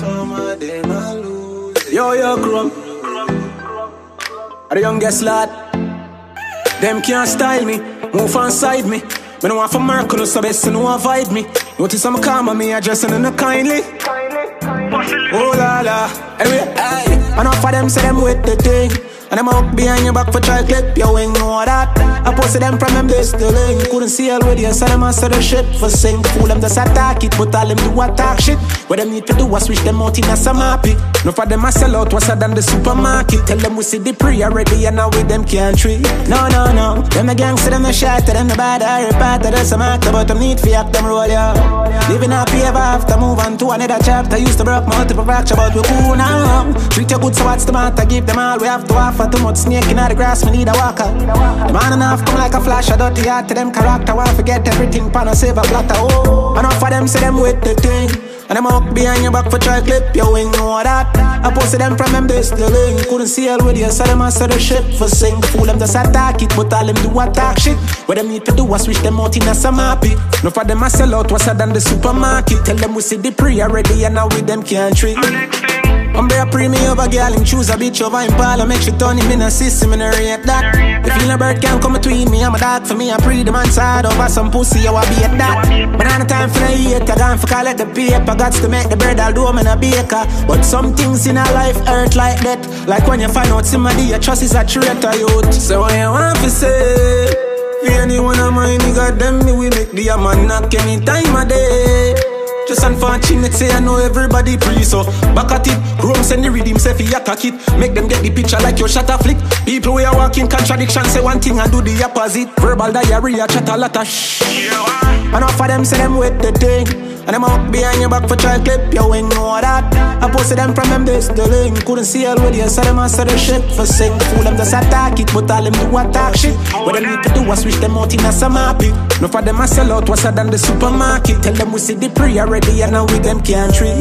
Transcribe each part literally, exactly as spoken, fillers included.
Some of them I lose. Yo, yo, Chrome. The youngest lad. Them can't style me, move on side me. Me no want for Mercury, so best to know avoid me. Notice I'm calm on me, addressing in a kindly. Oh la la. Anyway, aye. Enough of them say them with the thing. And them out behind your back for try clip your wing, know that. I posted them from them this the link. Couldn't see all with you, so them answer the shit for sing. Fool them just attack it, but all them do attack shit. What them need to do was switch them out in a some happy. No for them I sell out, what's than the supermarket. Tell them we see the pre already and now with them can't treat. No, no, no. Them the gangster, them the shot, them the bad, I repart to the some actor, but them need to act them roll, yeah. Living happy ever after, move on to another chapter. Used to break multiple fracture, but we cool now. Treat you good, so what's the matter? Give them all we have to offer. Too much snake in the grass, we need a walker. The man enough come like a flash, a dirty heart to them character. Why forget everything, pan a save a platter. Oh, enough of them say them with the thing. And them out behind your back for try clip your wing, know that. I posted them from them this the link. Couldn't see all with you, so them answer the shit for sing. Fool them just attack it, but all them do attack shit. What them need to do was switch them out in a some happy. No for them I sell out, what's than the supermarket. Tell them we see the pre already and now with them can't treat. I'm bare premium over girl, him choose a bitch over him pal. Make sure turn him in a system and I rate that. The feeling bird can't come between me, I'm a dog for me. I pre the man side over some pussy, I will be at that. But on the time for the hate, I gone for collect the paper. Gots to make the bread, I'll do them in a baker. But some things in our life hurt like that. Like when you find out somebody you trust is a traitor, youth. So what you want to say? For anyone of mine, you got them, me we make the man knock any time of day. Just unfortunate, say I know everybody pre, so back at it. Rome send the redeem, say fi attack it. Make them get the picture like your shot a flick. People we are walking contradiction, say one thing and do the opposite. Verbal diarrhea, chat a lot of shh. Enough of them say them with the thing. And them out behind your back for try clip your wing, know that. I posted them from them this the link. Couldn't see all with you, so them answer the shit for sing. Fool them just attack it, but all them do attack shit. What them need to do was switch them out in a some happy. No for them I sell out, what's than the supermarket. Tell them we see the pre already and now with them can't treat.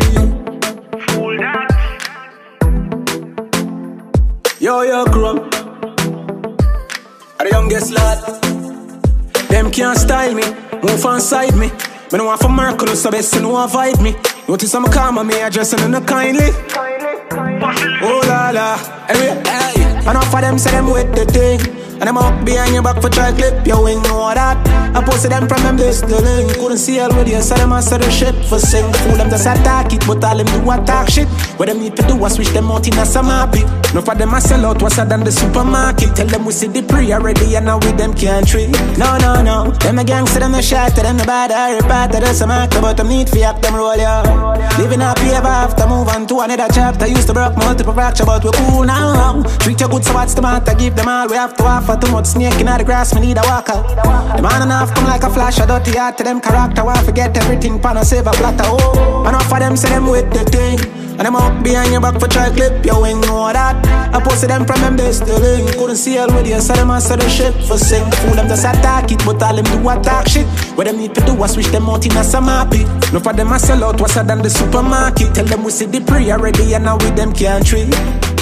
Yo, yo, Chrome. I'm the youngest lad. Them can't style me, move on side me. Me no want for Mercury, so best to know avoid me. Notice I'm calm on me, addressing in a kindly. Oh la la. Anyway, aye. Enough of them say them with the thing. And them out behind your back for try clip your wing, know that. I posted them from them this the link. Couldn't see all with you, so them answer the shit for sing. Fool them just attack it, but all them do attack shit. What them need to do was switch them out in a some happy. No for them I sell out, what's than the supermarket. Tell them we see the pre already and now with them can't treat. No, no, no. Them the gangster, them the shot, them the bad, I repart to the some actor, but them need to act them roll, yeah. Living happy ever after, move on to another chapter. Used to break multiple fracture, but we cool now. Treat you good, so what's the matter? Give them all we have to offer. Too much snake in the grass, me need a walker. The man enough come like a flash, a dirty heart to them character. Why forget everything, pan a save a platter. Oh, enough of them say them with the thing. And them out behind your back for try clip your wing, know that. I posted them from them this the link. Couldn't see all with you, so them answer the shit for sing. Fool them just attack it, but all them do attack shit. What them need to do was switch them out in a some happy. No for them I sell out, what's than the supermarket. Tell them we see the pre already and now with them can't treat.